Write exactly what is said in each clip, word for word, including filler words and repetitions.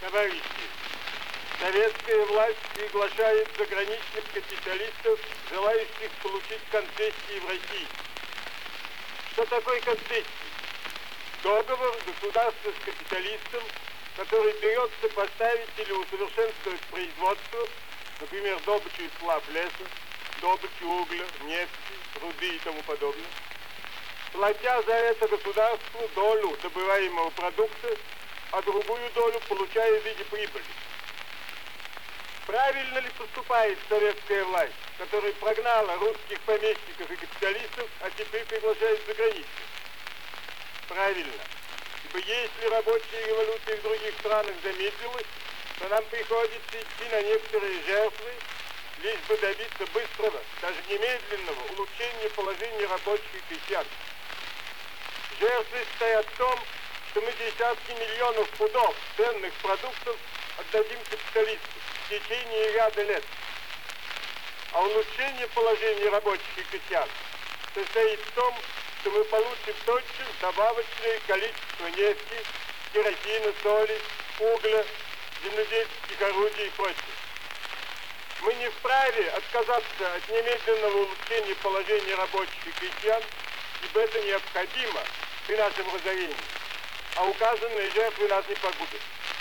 Товарищи, советская власть приглашает заграничных капиталистов, желающих получить концессии в России. Что такое концессии? Договор государства с капиталистом, который берется поставить или усовершенствовать производство, например, добычу и сплав леса, добычу угля, нефти, руды и тому подобное, платя за это государству долю добываемого продукта, а другую долю получая в виде прибыли. Правильно ли поступает советская власть, которая прогнала русских помещиков и капиталистов, а теперь приглашает за границу? Правильно. Ибо если рабочая революция в других странах замедлилась, то нам приходится идти на некоторые жертвы, лишь бы добиться быстрого, даже немедленного улучшения положения рабочих и крестьян. Жертвы стоят в том, что мы десятки миллионов пудов ценных продуктов отдадим капиталисту в течение ряда лет. А улучшение положения рабочих и крестьян состоит в том, что мы получим тотчас добавочное количество нефти, керосина, соли, угля, земледельческих орудий и прочее. Мы не вправе отказаться от немедленного улучшения положения рабочих и крестьян, ибо это необходимо при нашем разорении, а указанные жертвы нас не погубят.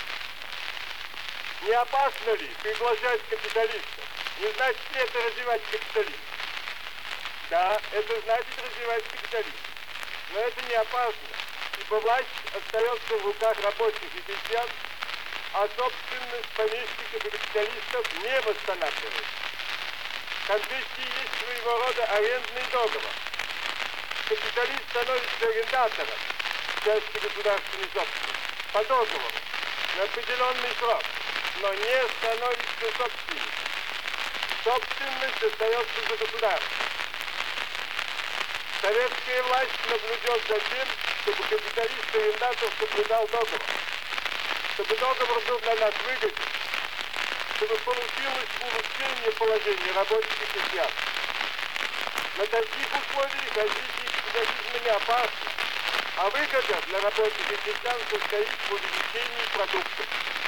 Не опасно ли приглашать капиталистов? Не значит ли это развивать капитализм? Да, это значит развивать капитализм. Но это не опасно, ибо власть остается в руках рабочих и крестьян, а собственность помещиков и капиталистов не восстанавливается. Концессии есть своего рода арендный договор. Капиталист становится арендатором части государственной собственности по договору на определенный срок, но не становится собственником. Собственность остается за государством. Советская власть наблюдет за тем, чтобы капиталист-арендатор соблюдал договор, чтобы договор был для нас выгоден, чтобы получилось улучшение положения рабочих и крестьян. На таких условиях развитие капитализма не опасно, а выгода для рабочих и крестьян состоит в увеличении продуктов.